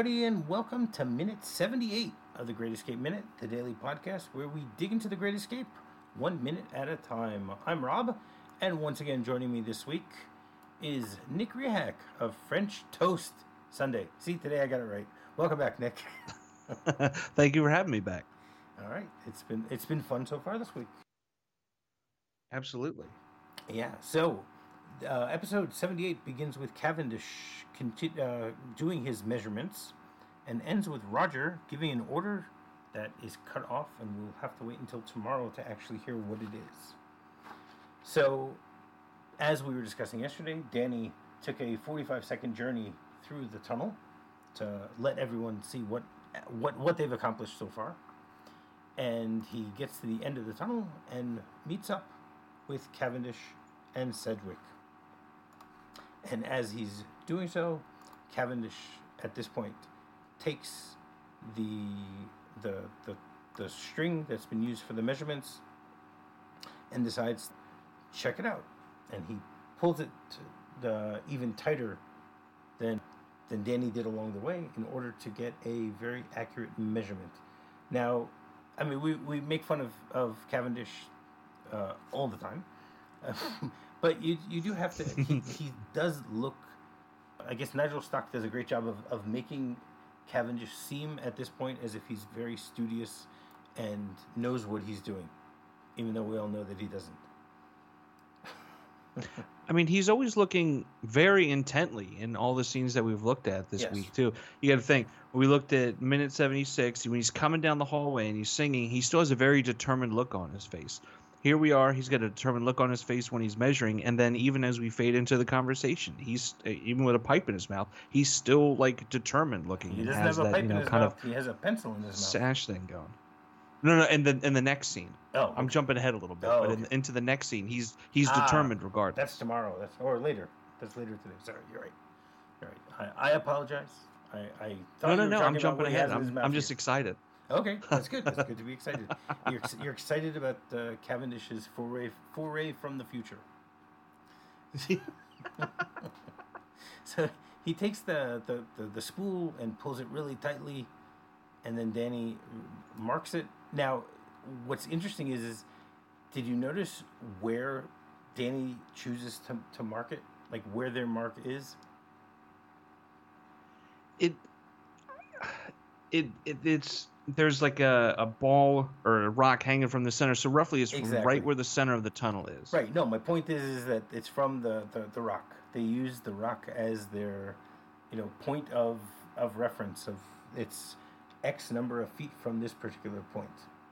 everybody, and welcome to minute 78 of the Great Escape Minute, the daily podcast where we dig into the Great Escape 1 minute at a time. I'm Rob, and once again joining me this week is Nick Rehak of French Toast Sunday. See, today I got it right. Welcome back, Nick. Thank you for having me back. All right, it's been fun so far this week. Absolutely. Yeah, so episode 78 begins with Cavendish doing his measurements and ends with Roger giving an order that is cut off, and we'll have to wait until tomorrow to actually hear what it is. So, as we were discussing yesterday, Danny took a 45-second journey through the tunnel to let everyone see what they've accomplished so far. And he gets to the end of the tunnel and meets up with Cavendish and Sedgwick. And as he's doing so, Cavendish at this point takes the string that's been used for the measurements and decides, check it out. And he pulls it even tighter than Danny did along the way in order to get a very accurate measurement. Now, I mean, we make fun of Cavendish all the time. But you do have to, he does look, I guess Nigel Stock does a great job of making Cavendish seem at this point as if he's very studious and knows what he's doing, even though we all know that he doesn't. I mean, he's always looking very intently in all the scenes that we've looked at this week, too. You got to think, we looked at minute 76, when he's coming down the hallway and he's singing, he still has a very determined look on his face. Here we are, he's got a determined look on his face when he's measuring, and then even as we fade into the conversation, he's, even with a pipe in his mouth, he's still, like, determined looking. He doesn't have a pipe in his mouth, he has a pencil in his mouth. Sash thing going. No, in the next scene. Oh, okay. I'm jumping ahead a little bit, but into the next scene, he's determined regardless. That's tomorrow. Or later. That's later today. Sorry, you're right. I apologize. I thought no. I'm jumping ahead. I'm just excited. Okay, that's good. That's good to be excited. You're excited about Cavendish's foray from the future. So he takes the spool and pulls it really tightly, and then Danny marks it. Now, what's interesting is did you notice where Danny chooses to mark it? Like where their mark is? It's there's like a ball or a rock hanging from the center, so roughly it's right where the center of the tunnel is. Right. No, my point is that it's from the rock. They use the rock as their, point of reference of it's X number of feet from this particular point.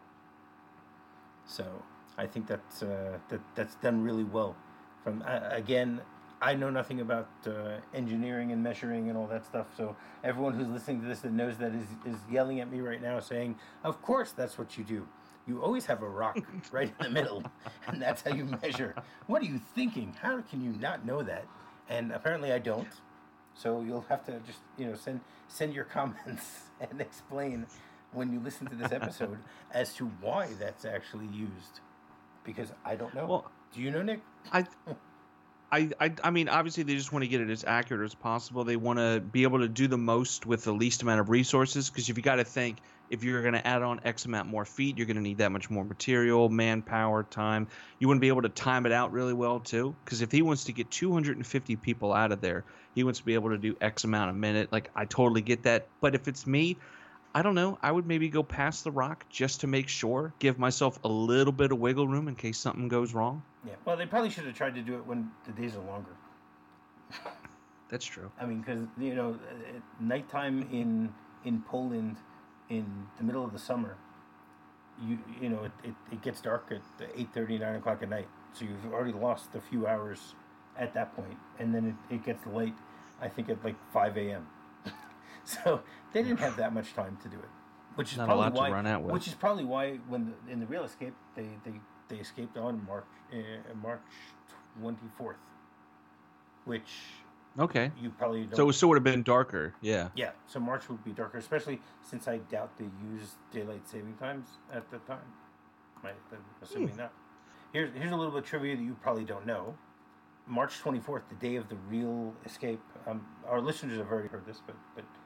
So I think that's done really well. From again, I know nothing about engineering and measuring and all that stuff. So everyone who's listening to this that knows that is yelling at me right now, saying, "Of course, that's what you do. You always have a rock right in the middle, and that's how you measure." What are you thinking? How can you not know that? And apparently, I don't. So you'll have to just send your comments and explain when you listen to this episode as to why that's actually used, because I don't know. Well, do you know, Nick? I mean, obviously they just want to get it as accurate as possible. They want to be able to do the most with the least amount of resources, because if you got to think, if you're going to add on X amount more feet, you're going to need that much more material, manpower, time. You want to be able to time it out really well too, because if he wants to get 250 people out of there, he wants to be able to do X amount a minute. Like, I totally get that. But if it's me, I don't know. I would maybe go past the rock just to make sure, give myself a little bit of wiggle room in case something goes wrong. Yeah, well, they probably should have tried to do it when the days are longer. That's true. I mean, because, nighttime in Poland in the middle of the summer, it gets dark at 8:30, 9 o'clock at night. So you've already lost a few hours at that point. And then it gets light, I think, at like 5 a.m. So they didn't have that much time to do it, which is Not probably a lot why. to run out with. Which is probably why in the real escape they escaped on March 24th, which you probably don't. So it would have been darker, yeah. Yeah, so March would be darker, especially since I doubt they used daylight saving times at the time. I'm assuming not. Here's a little bit of trivia that you probably don't know. March 24th, the day of the real escape. Our listeners have already heard this, but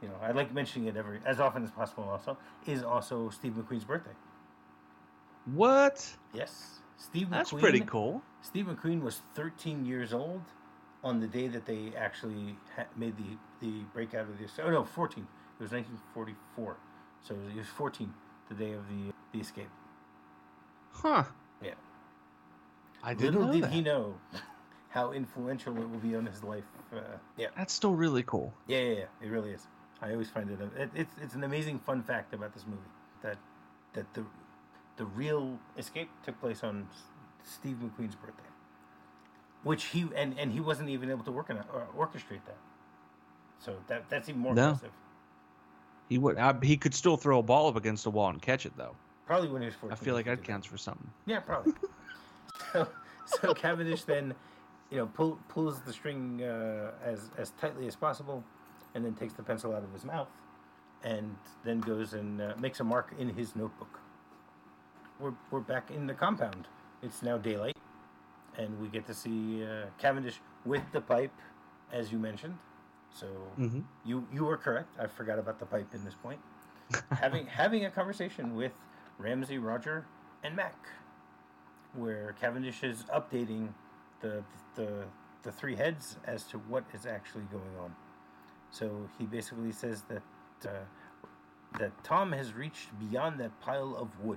I like mentioning it as often as possible. Also, is also Steve McQueen's birthday. What? Yes, Steve McQueen. That's pretty cool. Steve McQueen was 13 years old on the day that they actually made the breakout of this. Oh no, 14. It was 1944. So he was 14 the day of the escape. Huh. Yeah. I didn't Little know did that. he know how influential it will be on his life. Yeah. That's still really cool. Yeah. It really is. I always find it's an amazing fun fact about this movie that the real escape took place on Steve McQueen's birthday, which he wasn't even able to orchestrate that. So that's even more impressive. He could still throw a ball up against the wall and catch it though. Probably when he was 14. I feel like that counts for something. Yeah, probably. so Cavendish then, pulls the string as tightly as possible, and then takes the pencil out of his mouth, and then goes and makes a mark in his notebook. We're back in the compound. It's now daylight, and we get to see Cavendish with the pipe, as you mentioned. So you were correct. I forgot about the pipe in this point. having a conversation with Ramsey, Roger, and Mac, where Cavendish is updating the three heads as to what is actually going on. So he basically says that Tom has reached beyond that pile of wood,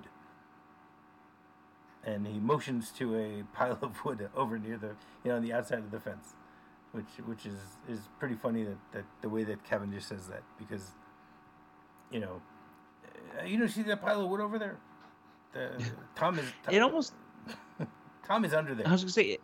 and he motions to a pile of wood over near on the outside of the fence, which is pretty funny that the way that Cavendish says that, because see that pile of wood over there? Tom is under there. I was gonna say,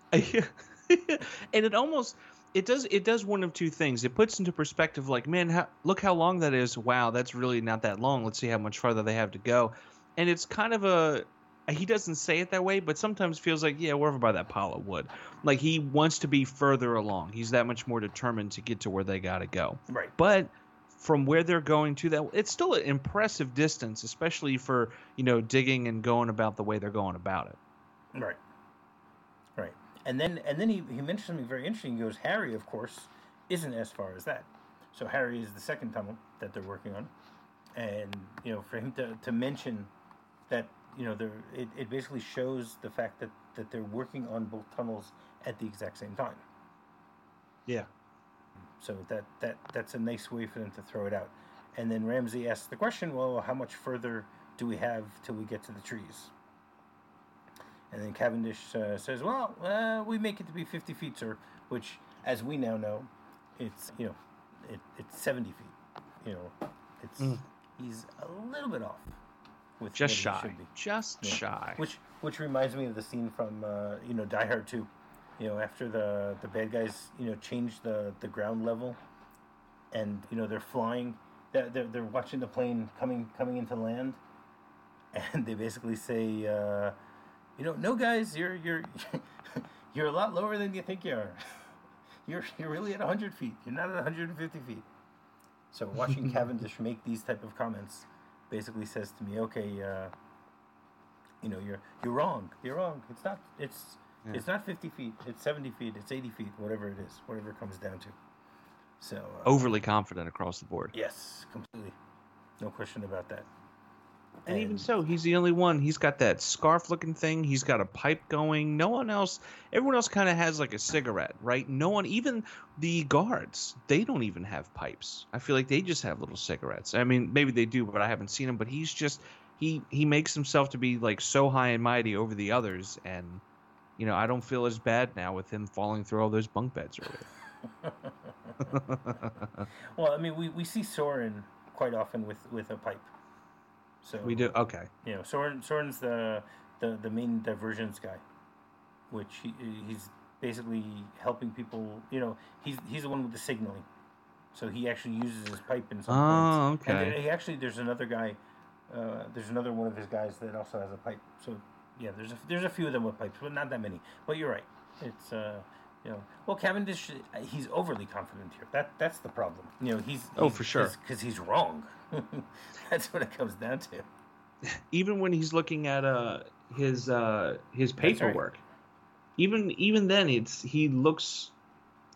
and it does one of two things. It puts into perspective, like, man, look how long that is. Wow, that's really not that long. Let's see how much farther they have to go. And it's kind of he doesn't say it that way, but sometimes feels like, yeah, we're over by that pile of wood. Like he wants to be further along. He's that much more determined to get to where they got to go. Right. But from where they're going to that, it's still an impressive distance, especially for, digging and going about the way they're going about it. Right. And then he mentioned something very interesting. He goes, Harry, of course, isn't as far as that. So Harry is the second tunnel that they're working on. And, for him to mention that, it basically shows the fact that they're working on both tunnels at the exact same time. Yeah. So that's a nice way for them to throw it out. And then Ramsey asks the question, well, how much further do we have till we get to the trees? And then Cavendish says, well, we make it to be 50 feet, sir, which, as we now know, it's 70 feet. He's a little bit off. With just shy. Just shy. Which reminds me of the scene from, Die Hard 2. After the bad guys, change the ground level, and, they're flying, they're watching the plane coming into land, and they basically say, no, guys, you're you're a lot lower than you think you are. You're really at 100 feet. You're not at 150 feet. So watching Cavendish make these type of comments basically says to me, okay, you're wrong. You're wrong. It's not 50 feet. It's 70 feet. It's 80 feet. Whatever it is. Whatever it comes down to. So overly confident across the board. Yes, completely. No question about that. And even so, he's the only one. He's got that scarf-looking thing. He's got a pipe going. No one else. Everyone else kind of has like a cigarette, right? No one, even the guards, they don't even have pipes. I feel like they just have little cigarettes. I mean, maybe they do, but I haven't seen them. But he's just he makes himself to be like so high and mighty over the others, and I don't feel as bad now with him falling through all those bunk beds earlier. Well, I mean, we see Soren quite often with a pipe. So we do. Okay. Soren's the main diversions guy, which he's basically helping people. He's the one with the signaling, so he actually uses his pipe in some points. Okay. And there's another guy. There's another one of his guys that also has a pipe. So yeah, there's a few of them with pipes, but not that many. But you're right. It's well, Cavendish, he's overly confident here. That's the problem. He's for sure, because he's wrong. That's what it comes down to. Even when he's looking at his paperwork, even then he looks.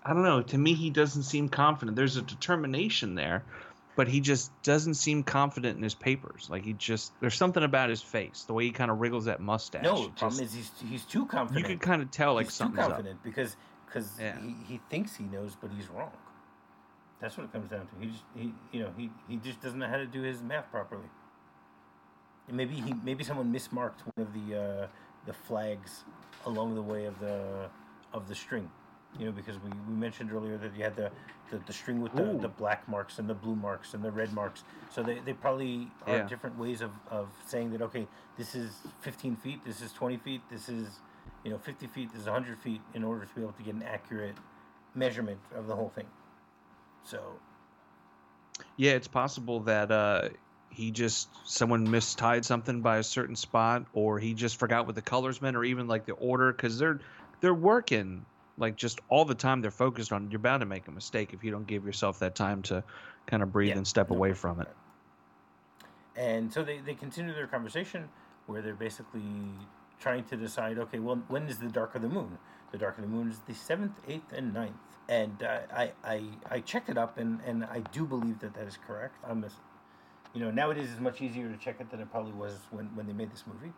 I don't know. To me, he doesn't seem confident. There's a determination there, but he just doesn't seem confident in his papers. Like there's something about his face, the way he kind of wriggles that mustache. No, the problem is he's too confident. You can kind of tell like he's something's too confident up. because Yeah. he thinks he knows, but he's wrong. That's what it comes down to. He just doesn't know how to do his math properly. And maybe someone mismarked one of the flags along the way of the string. Because we mentioned earlier that you had the string with the black marks and the blue marks and the red marks. So they probably are different ways of saying that, okay, this is 15 feet, this is 20 feet, this is 50 feet, this is 100 feet, in order to be able to get an accurate measurement of the whole thing. So yeah, it's possible that someone mistied something by a certain spot, or he just forgot what the colors meant, or even like the order, because they're working like just all the time. They're focused on it. You're bound to make a mistake if you don't give yourself that time to kind of breathe and step away from it. And so they continue their conversation where they're basically trying to decide, okay, well, when is the dark of the moon? The dark of the moon is the 7th, 8th, and 9th. And I checked it up, and I do believe that is correct. Nowadays it's much easier to check it than it probably was when they made this movie.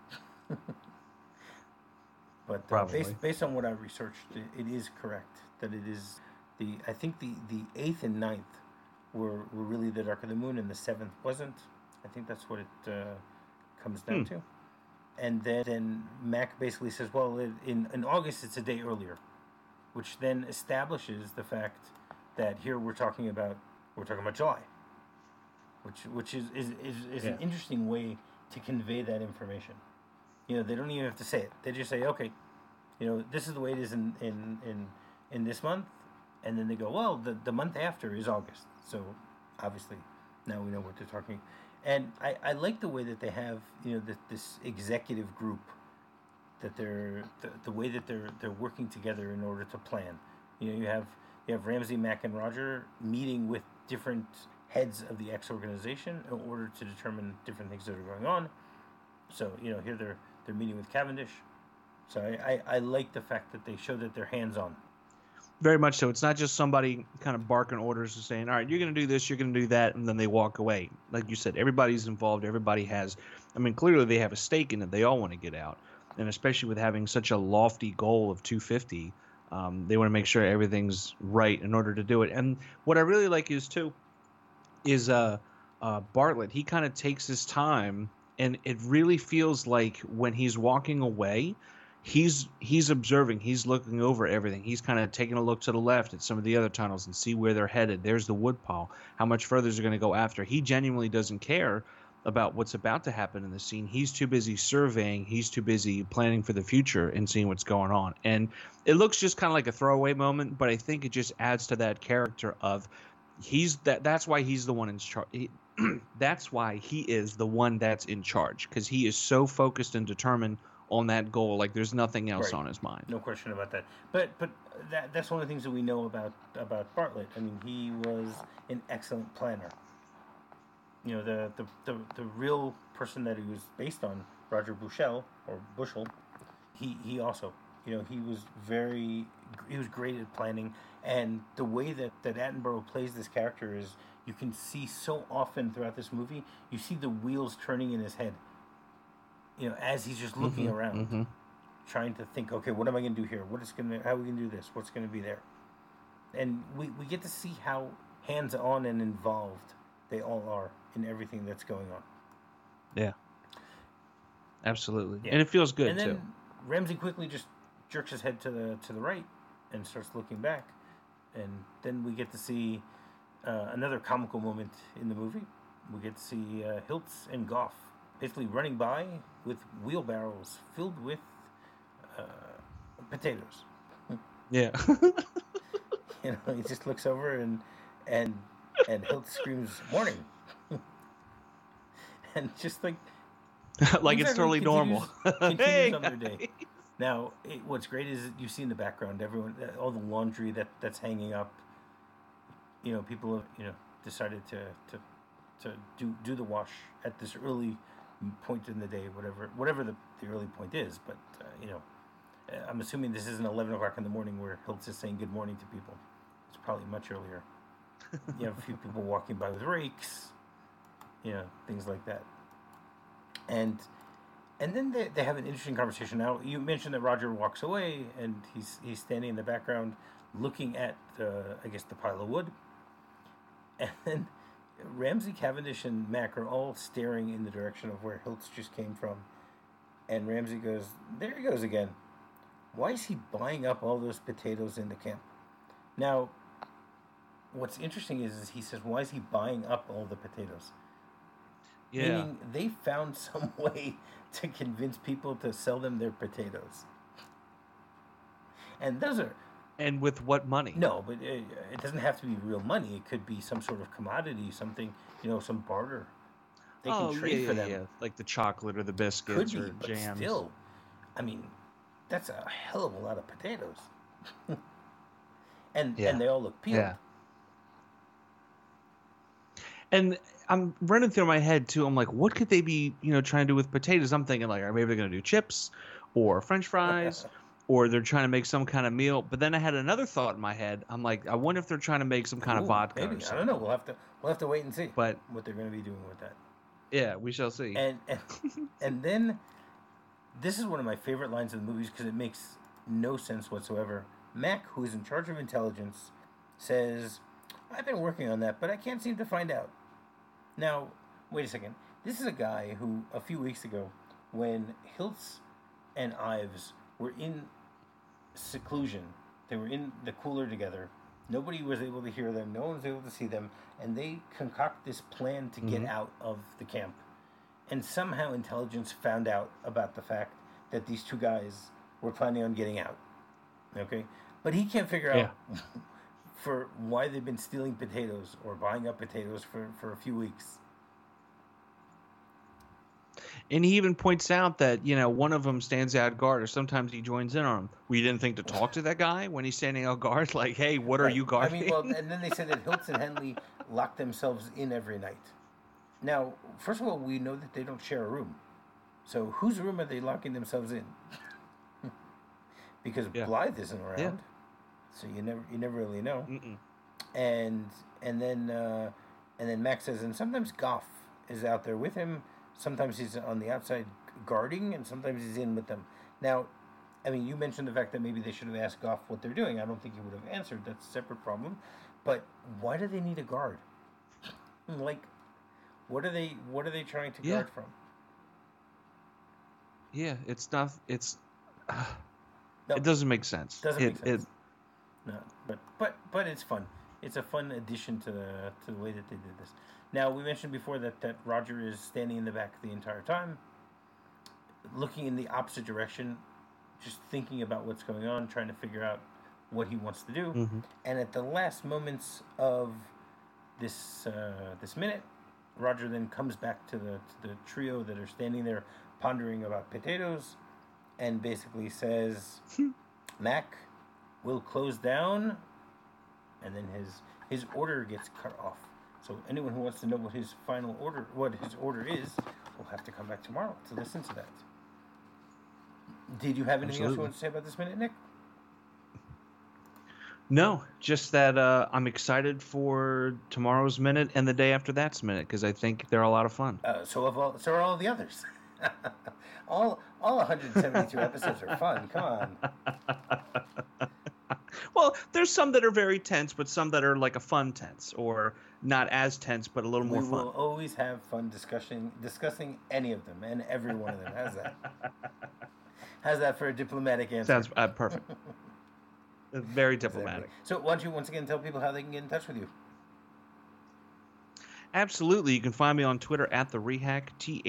But based on what I researched, it is correct that it is I think the 8th and 9th were really the dark of the moon, and the 7th wasn't. I think that's what it comes down to. And then Mac basically says, well, in August it's a day earlier, which then establishes the fact that here we're talking about July, which is an interesting way to convey that information. They don't even have to say it. They just say, okay, this is the way it is in this month, and then they go, well, the month after is August. So obviously now we know what they're talking. And I like the way that they have this executive group, that they're the way that they're working together in order to plan. You have Ramsey, Mac, and Roger meeting with different heads of the X organization in order to determine different things that are going on. So here they're meeting with Cavendish. So I like the fact that they show that they're hands-on. Very much so. It's not just somebody kind of barking orders and saying, all right, you're going to do this, you're going to do that, and then they walk away. Like you said, everybody's involved. Everybody has, clearly they have a stake in it. They all want to get out. And especially with having such a lofty goal of 250, they want to make sure everything's right in order to do it. And what I really like is Bartlett. He kind of takes his time, and it really feels like when he's walking away, he's observing, he's looking over everything. He's kind of taking a look to the left at some of the other tunnels and see where they're headed. There's the wood pile. How much further is it going to go after? He genuinely doesn't care about what's about to happen in the scene. He's too busy surveying. He's too busy planning for the future and seeing what's going on. And it looks just kind of like a throwaway moment, but I think it just adds to that character of that's why he's the one in charge. That's why he is the one that's in charge, because he is so focused and determined on that goal, like there's nothing else on his mind. No question about that. But that's one of the things that we know about Bartlett. He was an excellent planner. The real person that he was based on, Roger Bushell, he also, he was great at planning. And the way that Attenborough plays this character is, you can see so often throughout this movie, you see the wheels turning in his head. As he's just looking around, trying to think, okay, what am I going to do here? How are we going to do this? What's going to be there? And we get to see how hands-on and involved they all are in everything that's going on. Yeah. Absolutely. Yeah. And it feels good, and then too. Ramsey quickly just jerks his head to the right and starts looking back. And then we get to see another comical moment in the movie. We get to see Hiltz and Goff basically running by with wheelbarrows filled with potatoes. Yeah. He just looks over and Hiltz screams, "Morning!" And just like it's totally normal. Continues on their day. Now, what's great is you see in the background everyone, all the laundry that's hanging up. People have decided to do the wash at this early point in the day, whatever the early point is. But I'm assuming this isn't 11 o'clock in the morning where Hiltz is saying good morning to people. It's probably much earlier. You have a few people walking by with rakes, things like that. And then they have an interesting conversation. Now, you mentioned that Roger walks away, and he's standing in the background looking at, I guess, the pile of wood. And then Ramsey, Cavendish, and Mac are all staring in the direction of where Hiltz just came from. And Ramsey goes, there he goes again. Why is he buying up all those potatoes in the camp? Now, what's interesting is he says, why is he buying up all the potatoes? Yeah. Meaning they found some way to convince people to sell them their potatoes. And those are... And with what money? No, but it doesn't have to be real money. It could be some sort of commodity, something, some barter. They can trade for them. Yeah, like the chocolate or the biscuits could be, or but jams. Still, I mean, that's a hell of a lot of potatoes. and they all look peeled. Yeah. And I'm running through my head too. I'm like, what could they be, trying to do with potatoes? I'm thinking like, maybe they're going to do chips or French fries, or they're trying to make some kind of meal. But then I had another thought in my head. I'm like, I wonder if they're trying to make some kind of vodka. Maybe. Or something. I don't know. We'll have to wait and see. But what they're going to be doing with that. Yeah, we shall see. And then this is one of my favorite lines of the movies because it makes no sense whatsoever. Mac, who is in charge of intelligence, says, I've been working on that, but I can't seem to find out. Now, wait a second. This is a guy who, a few weeks ago, when Hiltz and Ives were in seclusion, they were in the cooler together, nobody was able to hear them, no one was able to see them, and they concoct this plan to get out of the camp. And somehow intelligence found out about the fact that these two guys were planning on getting out. Okay? But he can't figure out for why they've been stealing potatoes or buying up potatoes for a few weeks. And he even points out that, one of them stands out guard, or sometimes he joins in on him. We didn't think to talk to that guy when he's standing out guard? Like, hey, what are you guarding? I mean, and then they said that Hiltz and Henley lock themselves in every night. Now, first of all, we know that they don't share a room. So whose room are they locking themselves in? Because Blythe isn't around. So you never really know. And then Max says, and sometimes Goff is out there with him. Sometimes he's on the outside guarding, and sometimes he's in with them. Now, I mean, you mentioned the fact that maybe they should have asked Goff what they're doing. I don't think he would have answered. That's a separate problem. But why do they need a guard? Like, what are they trying to guard from? Yeah, it's not. It's no, it doesn't make sense. Doesn't make sense. No, but it's fun. It's a fun addition to the way that they did this. Now, we mentioned before that Roger is standing in the back the entire time, looking in the opposite direction, just thinking about what's going on, trying to figure out what he wants to do. And at the last moments of this minute, Roger then comes back to the trio that are standing there pondering about potatoes, and basically says, Mac will close down, and then his order gets cut off. So anyone who wants to know what his order is, will have to come back tomorrow to listen to that. Did you have anything else you want to say about this minute, Nick? No, just that I'm excited for tomorrow's minute and the day after that's minute, because I think they're a lot of fun. So are all the others. all 172 episodes are fun. Come on. Well, there's some that are very tense, but some that are like a fun tense, or not as tense, but a little more fun. We will always have fun discussing any of them, and every one of them. How's that? How's that for a diplomatic answer? Sounds perfect. Very diplomatic. Exactly. So why don't you once again tell people how they can get in touch with you? Absolutely. You can find me on Twitter at the Rehak,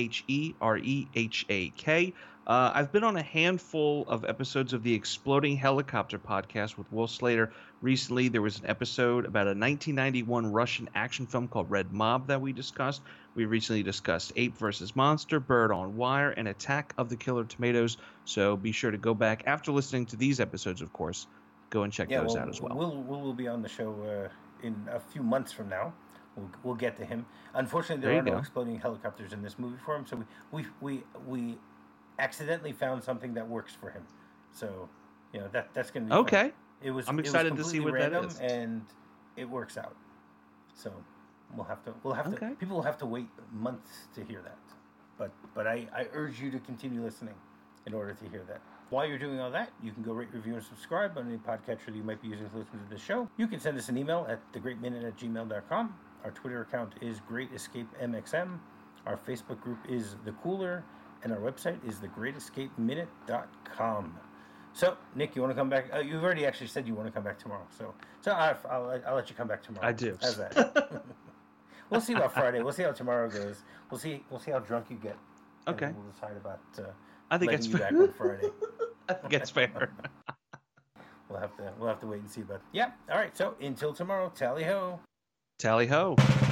TheRehak. I've been on a handful of episodes of the Exploding Helicopter podcast with Will Slater. Recently, there was an episode about a 1991 Russian action film called Red Mob that we discussed. We recently discussed Ape vs. Monster, Bird on Wire, and Attack of the Killer Tomatoes. So be sure to go back after listening to these episodes, of course. Go and check those out as well. Will be on the show in a few months from now. We'll get to him. Unfortunately, there are no exploding helicopters in this movie for him, so we accidentally found something that works for him. So, that's going to be okay. Fun. I'm excited to see what that is, and it works out. So we'll have to people will have to wait months to hear that. But I urge you to continue listening in order to hear that. While you're doing all that, you can go rate, review, and subscribe on any podcatcher that you might be using to listen to this show. You can send us an email at thegreatminute@gmail.com. Our Twitter account is GreatEscapeMXM. Our Facebook group is The Cooler, and our website is thegreatescapeminute.com. So, Nick, you want to come back? You've already actually said you want to come back tomorrow. So I'll let you come back tomorrow. I do. How's that? We'll see about Friday. We'll see how tomorrow goes. We'll see how drunk you get. Okay. And we'll decide about. I think it's fair. Back on Friday. I think it's fair. We'll have to wait and see. But yeah. All right. So until tomorrow, tally ho. Tally ho.